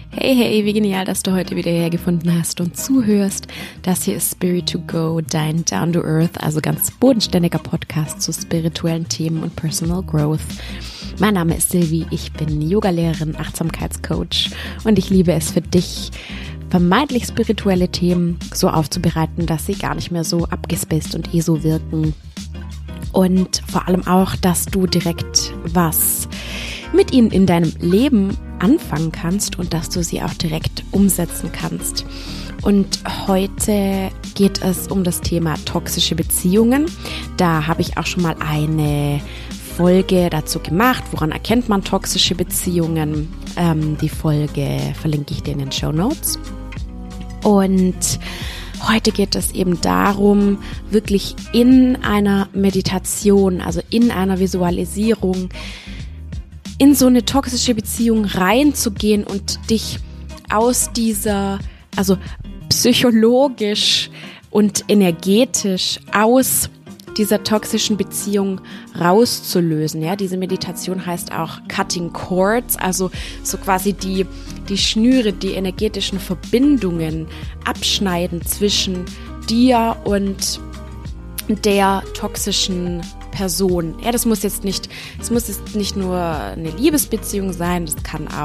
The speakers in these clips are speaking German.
Hey, hey, wie genial, dass du heute wieder hergefunden hast und zuhörst. Das hier ist Spirit to Go, dein Down to Earth, also ganz bodenständiger Podcast zu spirituellen Themen und Personal Growth. Mein Name ist Silvi, ich bin Yogalehrerin, Achtsamkeitscoach und ich liebe es für dich, vermeintlich spirituelle Themen so aufzubereiten, dass sie gar nicht mehr so abgespaced und so wirken. Und vor allem auch, dass du direkt was mit ihnen in deinem Leben anfangen kannst und dass du sie auch direkt umsetzen kannst. Und heute geht es um das Thema toxische Beziehungen. Da habe ich auch schon mal eine Folge dazu gemacht, woran erkennt man toxische Beziehungen. Die Folge verlinke ich dir in den Shownotes. Und heute geht es eben darum, wirklich in einer Meditation, also in einer Visualisierung, in so eine toxische Beziehung reinzugehen und dich aus dieser, also psychologisch und energetisch aus dieser toxischen Beziehung rauszulösen. Ja, diese Meditation heißt auch Cutting Cords, also so quasi die Schnüre, die energetischen Verbindungen abschneiden zwischen dir und der toxischen Person. Ja, das muss jetzt nicht nur eine Liebesbeziehung sein, das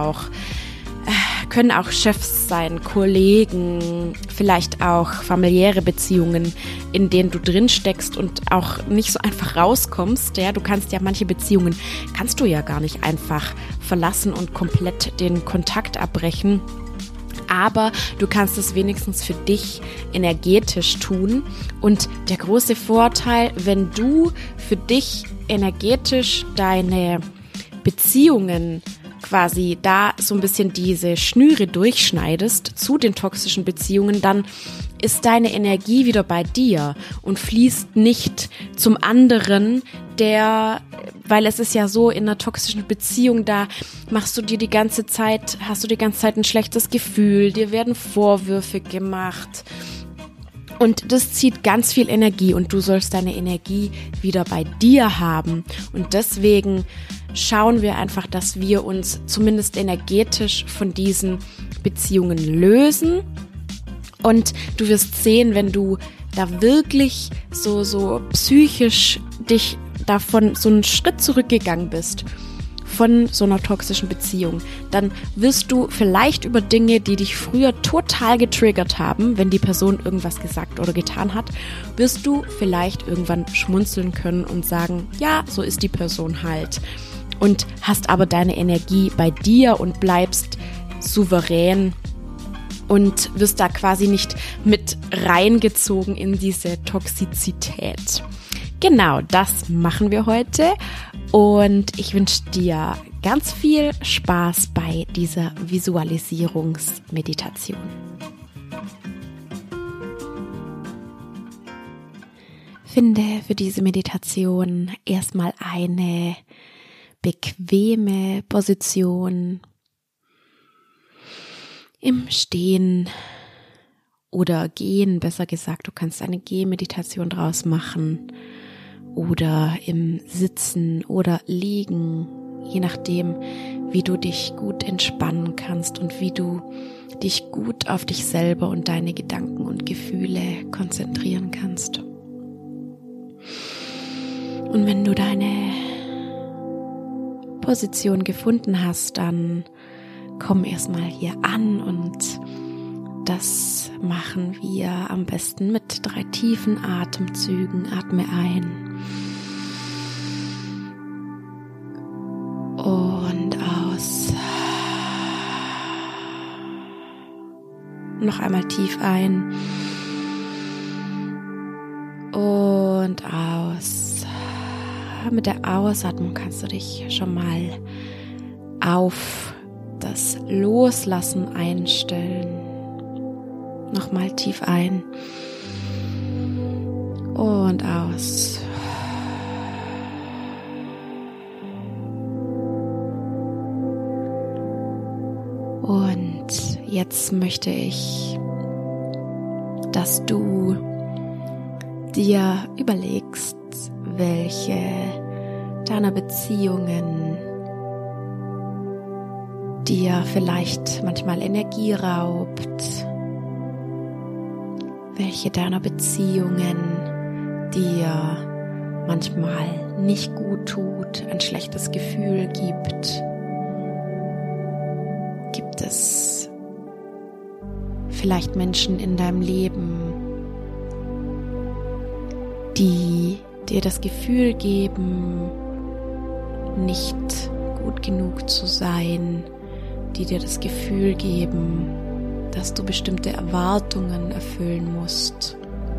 können auch Chefs sein, Kollegen, vielleicht auch familiäre Beziehungen, in denen du drin steckst und auch nicht so einfach rauskommst. Ja, manche Beziehungen kannst du ja gar nicht einfach verlassen und komplett den Kontakt abbrechen. Aber du kannst es wenigstens für dich energetisch tun. Und der große Vorteil, wenn du für dich energetisch deine Beziehungen quasi da so ein bisschen diese Schnüre durchschneidest zu den toxischen Beziehungen, dann ist deine Energie wieder bei dir und fließt nicht zum anderen, weil es ist ja so, in einer toxischen Beziehung, da hast du die ganze Zeit ein schlechtes Gefühl, dir werden Vorwürfe gemacht und das zieht ganz viel Energie und du sollst deine Energie wieder bei dir haben und deswegen schauen wir einfach, dass wir uns zumindest energetisch von diesen Beziehungen lösen. Und du wirst sehen, wenn du da wirklich so psychisch dich davon so einen Schritt zurückgegangen bist von so einer toxischen Beziehung, dann wirst du vielleicht über Dinge, die dich früher total getriggert haben, wenn die Person irgendwas gesagt oder getan hat, wirst du vielleicht irgendwann schmunzeln können und sagen, ja, so ist die Person halt. Und hast aber deine Energie bei dir und bleibst souverän und wirst da quasi nicht mit reingezogen in diese Toxizität. Genau, das machen wir heute und ich wünsche dir ganz viel Spaß bei dieser Visualisierungsmeditation. Finde für diese Meditation erstmal eine bequeme Position im Stehen oder Gehen, besser gesagt, du kannst eine Gehmeditation draus machen oder im Sitzen oder Liegen, je nachdem, wie du dich gut entspannen kannst und wie du dich gut auf dich selber und deine Gedanken und Gefühle konzentrieren kannst. Und wenn du deine Position gefunden hast, dann komm erstmal hier an und das machen wir am besten mit 3 tiefen Atemzügen. Atme ein und aus. Noch einmal tief ein und aus. Mit der Ausatmung kannst du dich schon mal auf das Loslassen einstellen. Nochmal tief ein und aus. Und jetzt möchte ich, dass du dir überlegst, welche deiner Beziehungen dir vielleicht manchmal Energie raubt, welche deiner Beziehungen dir manchmal nicht gut tut, ein schlechtes Gefühl gibt. Gibt es vielleicht Menschen in deinem Leben, die dir das Gefühl geben, nicht gut genug zu sein, die dir das Gefühl geben, dass du bestimmte Erwartungen erfüllen musst,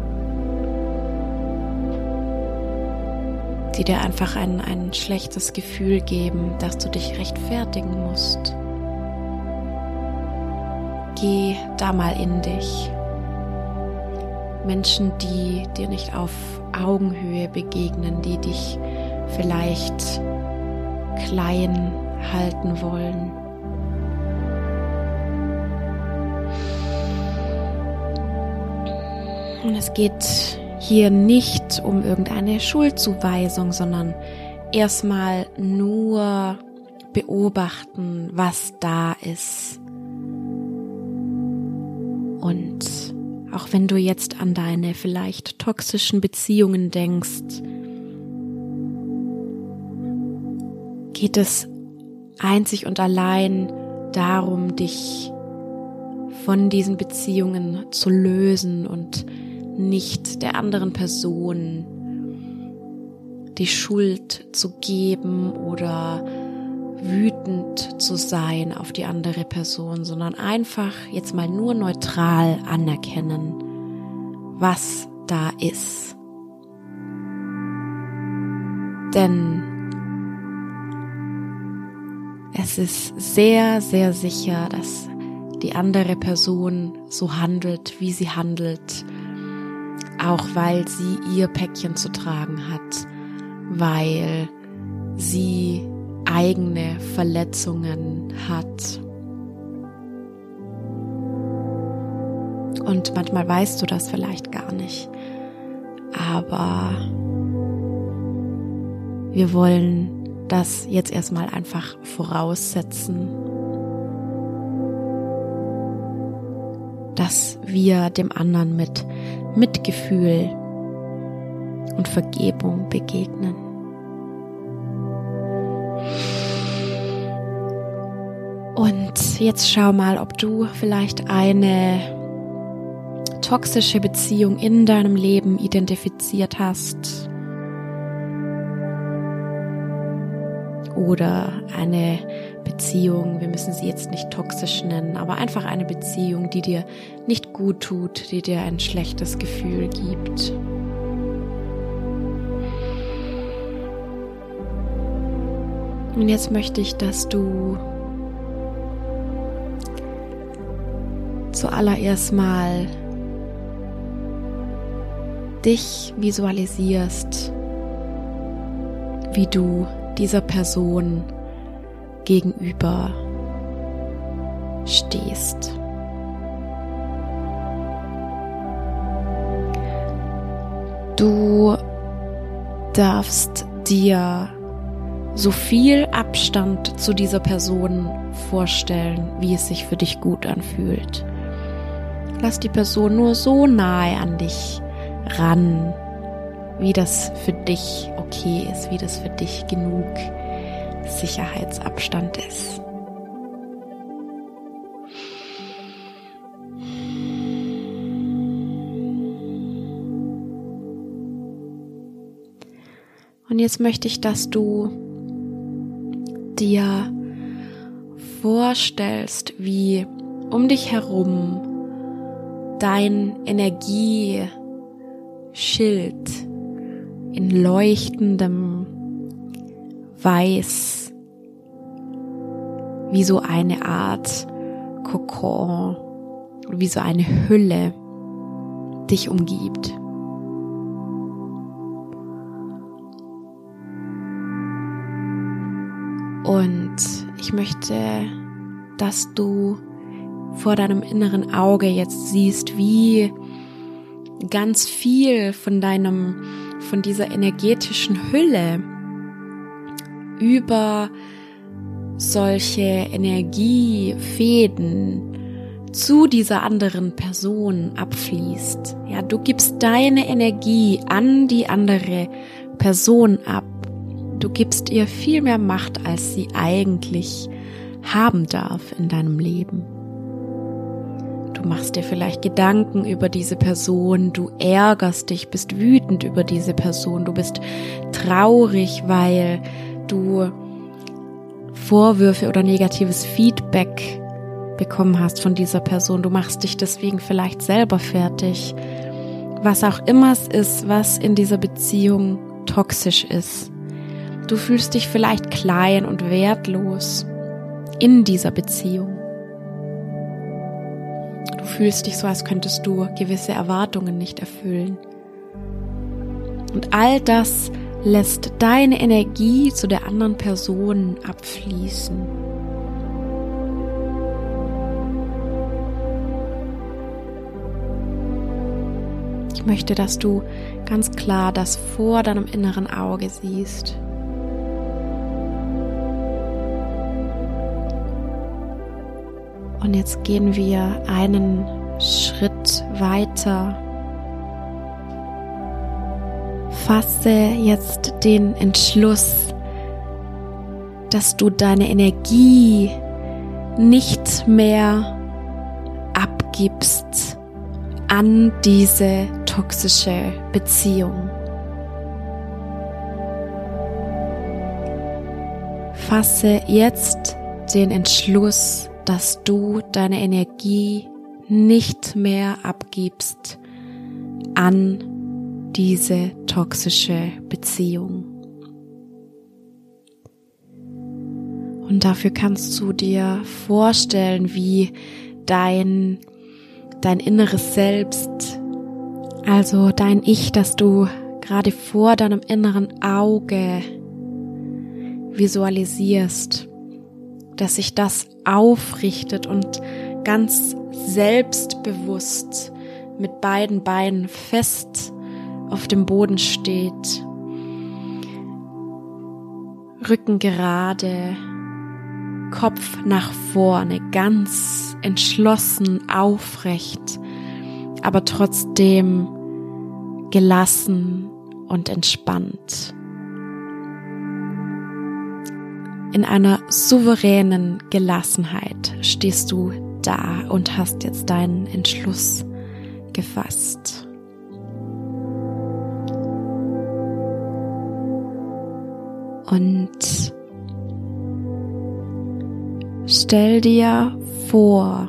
die dir einfach ein schlechtes Gefühl geben, dass du dich rechtfertigen musst. Geh da mal in dich. Menschen, die dir nicht auf Augenhöhe begegnen, die dich vielleicht klein halten wollen. Und es geht hier nicht um irgendeine Schuldzuweisung, sondern erstmal nur beobachten, was da ist. Und auch wenn du jetzt an deine vielleicht toxischen Beziehungen denkst, geht es einzig und allein darum, dich von diesen Beziehungen zu lösen und nicht der anderen Person die Schuld zu geben oder wütend zu sein auf die andere Person, sondern einfach jetzt mal nur neutral anerkennen, was da ist. Denn es ist sehr, sehr sicher, dass die andere Person so handelt, wie sie handelt, auch weil sie ihr Päckchen zu tragen hat, weil sie eigene Verletzungen hat. Und manchmal weißt du das vielleicht gar nicht, aber wir wollen das jetzt erstmal einfach voraussetzen, dass wir dem anderen mit Mitgefühl und Vergebung begegnen. Und jetzt schau mal, ob du vielleicht eine toxische Beziehung in deinem Leben identifiziert hast. Oder eine Beziehung, wir müssen sie jetzt nicht toxisch nennen, aber einfach eine Beziehung, die dir nicht gut tut, die dir ein schlechtes Gefühl gibt. Und jetzt möchte ich, dass du zuallererst mal dich visualisierst, wie du dieser Person gegenüber stehst. Du darfst dir so viel Abstand zu dieser Person vorstellen, wie es sich für dich gut anfühlt. Lass die Person nur so nahe an dich ran, wie das für dich okay ist, wie das für dich genug Sicherheitsabstand ist. Und jetzt möchte ich, dass du dir vorstellst, wie um dich herum dein Energieschild in leuchtendem Weiß, wie so eine Art Kokon, wie so eine Hülle dich umgibt. Und ich möchte, dass du vor deinem inneren Auge jetzt siehst, wie ganz viel von dieser energetischen Hülle über solche Energiefäden zu dieser anderen Person abfließt. Ja, du gibst deine Energie an die andere Person ab. Du gibst ihr viel mehr Macht, als sie eigentlich haben darf in deinem Leben. Du machst dir vielleicht Gedanken über diese Person, du ärgerst dich, bist wütend über diese Person, du bist traurig, weil du Vorwürfe oder negatives Feedback bekommen hast von dieser Person. Du machst dich deswegen vielleicht selber fertig. Was auch immer es ist, was in dieser Beziehung toxisch ist. Du fühlst dich vielleicht klein und wertlos in dieser Beziehung. Du fühlst dich so, als könntest du gewisse Erwartungen nicht erfüllen. Und all das lässt deine Energie zu der anderen Person abfließen. Ich möchte, dass du ganz klar das vor deinem inneren Auge siehst. Und jetzt gehen wir einen Schritt weiter. Fasse jetzt den Entschluss, dass du deine Energie nicht mehr abgibst an diese toxische Beziehung. Fasse jetzt den Entschluss, dass du deine Energie nicht mehr abgibst an diese toxische Beziehung. Und dafür kannst du dir vorstellen, wie dein inneres Selbst, also dein Ich, das du gerade vor deinem inneren Auge visualisierst, dass sich das aufrichtet und ganz selbstbewusst mit beiden Beinen fest auf dem Boden steht, Rücken gerade, Kopf nach vorne, ganz entschlossen, aufrecht, aber trotzdem gelassen und entspannt. In einer souveränen Gelassenheit stehst du da und hast jetzt deinen Entschluss gefasst. Und stell dir vor,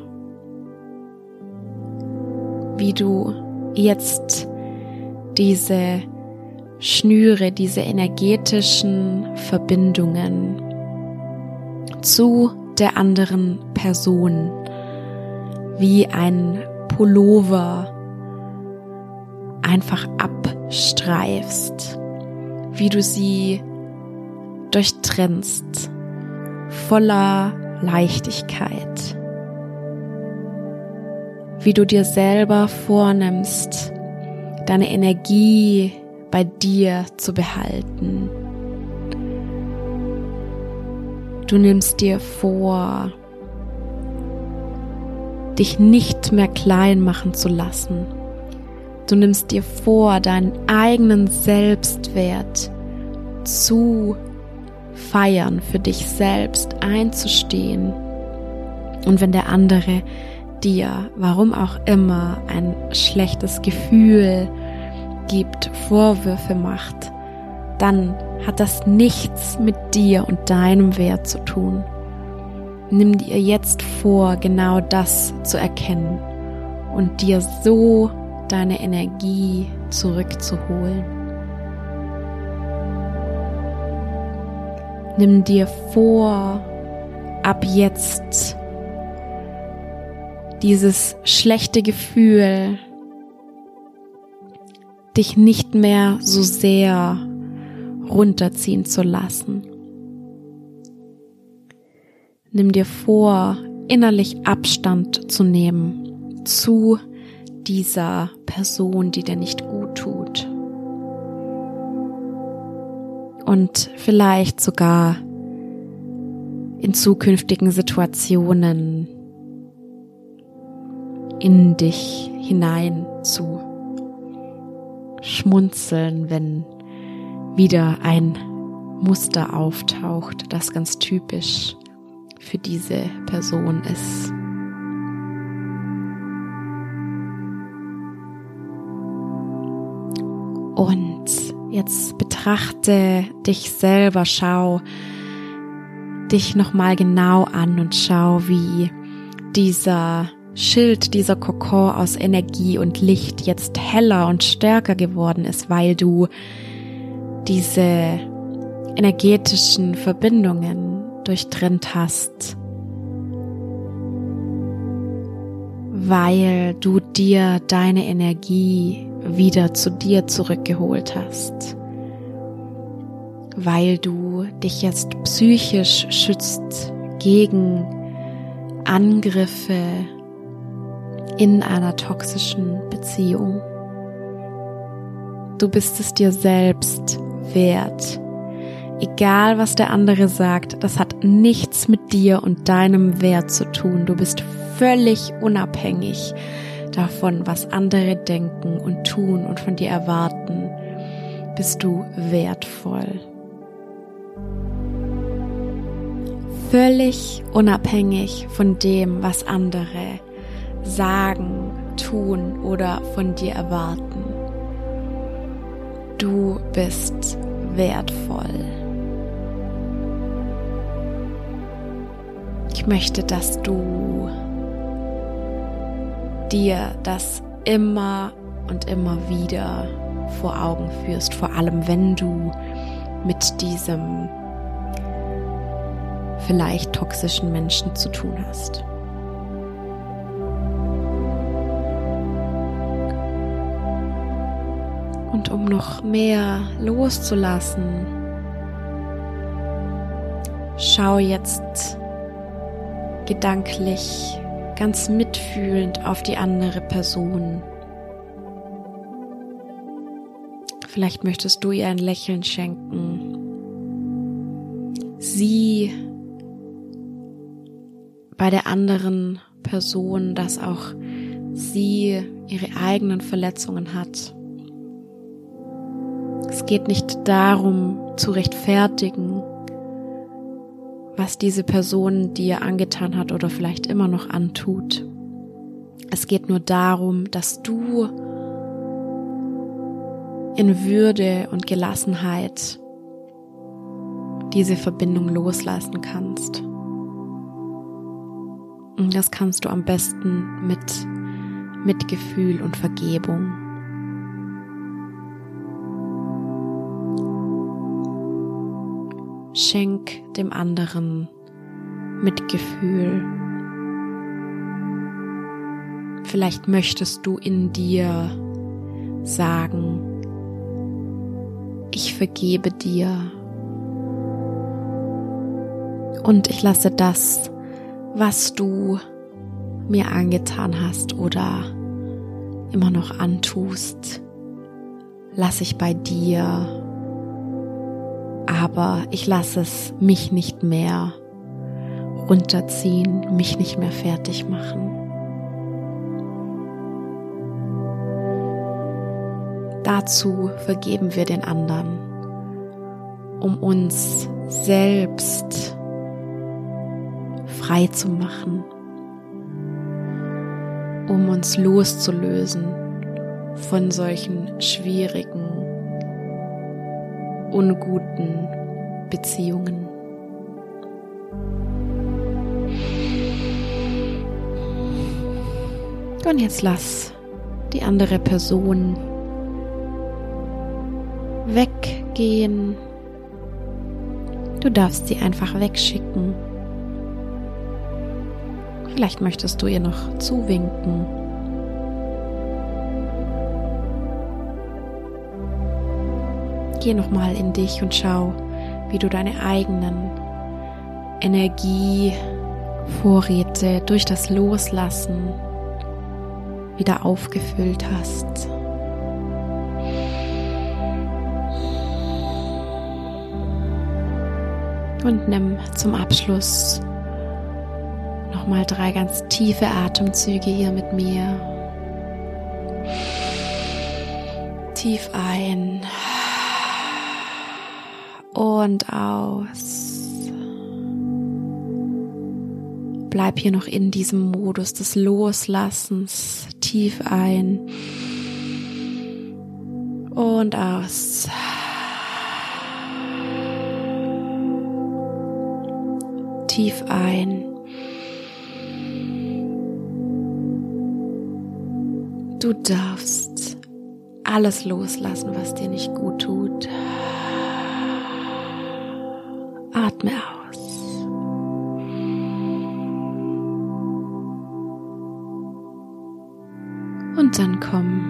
wie du jetzt diese Schnüre, diese energetischen Verbindungen zu der anderen Person wie ein Pullover einfach abstreifst, wie du sie durchtrennst, voller Leichtigkeit, wie du dir selber vornimmst, deine Energie bei dir zu behalten. Du nimmst dir vor, dich nicht mehr klein machen zu lassen. Du nimmst dir vor, deinen eigenen Selbstwert zu feiern, für dich selbst einzustehen. Und wenn der andere dir, warum auch immer, ein schlechtes Gefühl gibt, Vorwürfe macht, dann hat das nichts mit dir und deinem Wert zu tun. Nimm dir jetzt vor, genau das zu erkennen und dir so deine Energie zurückzuholen. Nimm dir vor, ab jetzt dieses schlechte Gefühl dich nicht mehr so sehr runterziehen zu lassen. Nimm dir vor, innerlich Abstand zu nehmen zu dieser Person, die dir nicht gut tut. Und vielleicht sogar in zukünftigen Situationen in dich hinein zu schmunzeln, wenn wieder ein Muster auftaucht, das ganz typisch für diese Person ist. Und jetzt betrachte dich selber, schau dich nochmal genau an und schau, wie dieser Schild, dieser Kokon aus Energie und Licht jetzt heller und stärker geworden ist, weil du diese energetischen Verbindungen durchtrennt hast, weil du dir deine Energie wieder zu dir zurückgeholt hast, weil du dich jetzt psychisch schützt gegen Angriffe in einer toxischen Beziehung. Du bist es dir selbst wert. Egal, was der andere sagt, das hat nichts mit dir und deinem Wert zu tun. Du bist völlig unabhängig davon, was andere denken und tun und von dir erwarten. Bist du wertvoll. Völlig unabhängig von dem, was andere sagen, tun oder von dir erwarten. Du bist wertvoll. Ich möchte, dass du dir das immer und immer wieder vor Augen führst, vor allem wenn du mit diesem vielleicht toxischen Menschen zu tun hast. Und um noch mehr loszulassen, schau jetzt gedanklich ganz mitfühlend auf die andere Person. Vielleicht möchtest du ihr ein Lächeln schenken. Sieh bei der anderen Person, dass auch sie ihre eigenen Verletzungen hat. Es geht nicht darum, zu rechtfertigen, was diese Person dir angetan hat oder vielleicht immer noch antut. Es geht nur darum, dass du in Würde und Gelassenheit diese Verbindung loslassen kannst. Und das kannst du am besten mit Mitgefühl und Vergebung. Schenk dem anderen Mitgefühl. Vielleicht möchtest du in dir sagen, ich vergebe dir und ich lasse das, was du mir angetan hast oder immer noch antust, lasse ich bei dir. Aber ich lasse es mich nicht mehr runterziehen, mich nicht mehr fertig machen. Dazu vergeben wir den anderen, um uns selbst frei zu machen, um uns loszulösen von solchen schwierigen, unguten Beziehungen. Und jetzt lass die andere Person weggehen. Du darfst sie einfach wegschicken. Vielleicht möchtest du ihr noch zuwinken. Geh nochmal in dich und schau, wie du deine eigenen Energievorräte durch das Loslassen wieder aufgefüllt hast. Und nimm zum Abschluss nochmal 3 ganz tiefe Atemzüge hier mit mir. Tief ein und aus. Bleib hier noch in diesem Modus des Loslassens. Tief ein und aus. Tief ein. Du darfst alles loslassen, was dir nicht gut tut. Atme aus. Und dann komm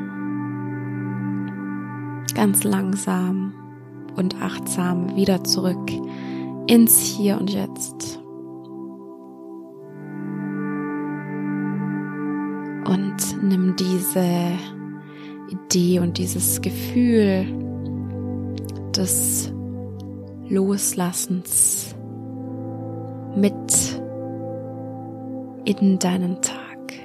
ganz langsam und achtsam wieder zurück ins Hier und Jetzt. Und nimm diese Idee und dieses Gefühl des Loslassens mit in deinen Tag.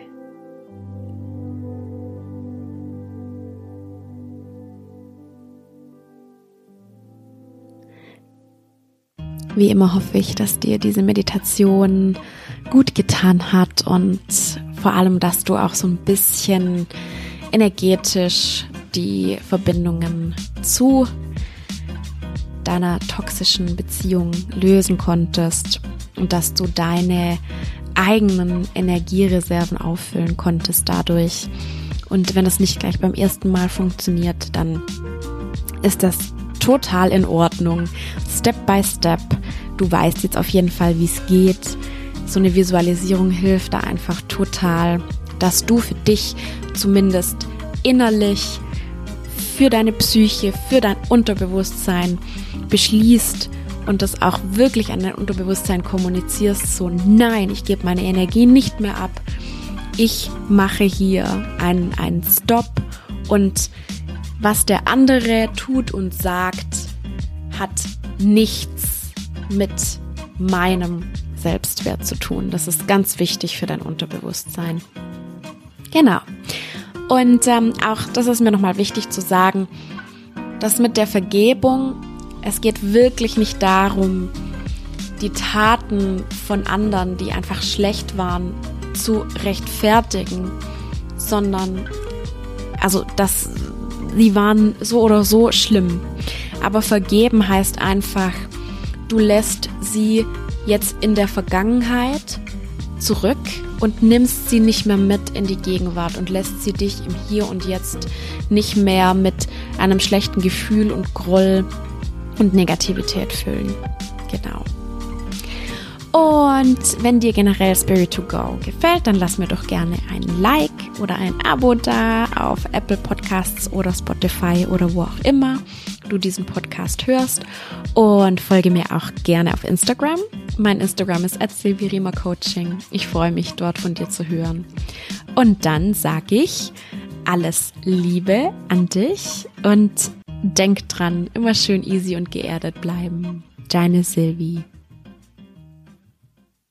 Wie immer hoffe ich, dass dir diese Meditation gut getan hat und vor allem, dass du auch so ein bisschen energetisch die Verbindungen zu deiner toxischen Beziehung lösen konntest und dass du deine eigenen Energiereserven auffüllen konntest dadurch. Und wenn das nicht gleich beim ersten Mal funktioniert, dann ist das total in Ordnung. Step by Step. Du weißt jetzt auf jeden Fall, wie es geht. So eine Visualisierung hilft da einfach total, dass du für dich zumindest innerlich, für deine Psyche, für dein Unterbewusstsein beschließt und das auch wirklich an dein Unterbewusstsein kommunizierst. So, nein, ich gebe meine Energie nicht mehr ab. Ich mache hier einen Stopp und was der andere tut und sagt, hat nichts mit meinem Selbstwert zu tun. Das ist ganz wichtig für dein Unterbewusstsein. Genau. Und auch das ist mir nochmal wichtig zu sagen, dass mit der Vergebung, es geht wirklich nicht darum, die Taten von anderen, die einfach schlecht waren, zu rechtfertigen, sondern sie waren so oder so schlimm. Aber vergeben heißt einfach, du lässt sie jetzt in der Vergangenheit zurück und nimmst sie nicht mehr mit in die Gegenwart und lässt sie dich im Hier und Jetzt nicht mehr mit einem schlechten Gefühl und Groll und Negativität füllen. Genau. Und wenn dir generell Spirit to Go gefällt, dann lass mir doch gerne ein Like oder ein Abo da auf Apple Podcasts oder Spotify oder wo auch immer du diesen Podcast hörst. Und folge mir auch gerne auf Instagram. Mein Instagram ist @silvirima-coaching. Ich freue mich, dort von dir zu hören. Und dann sage ich alles Liebe an dich und denk dran, immer schön easy und geerdet bleiben. Deine Silvi.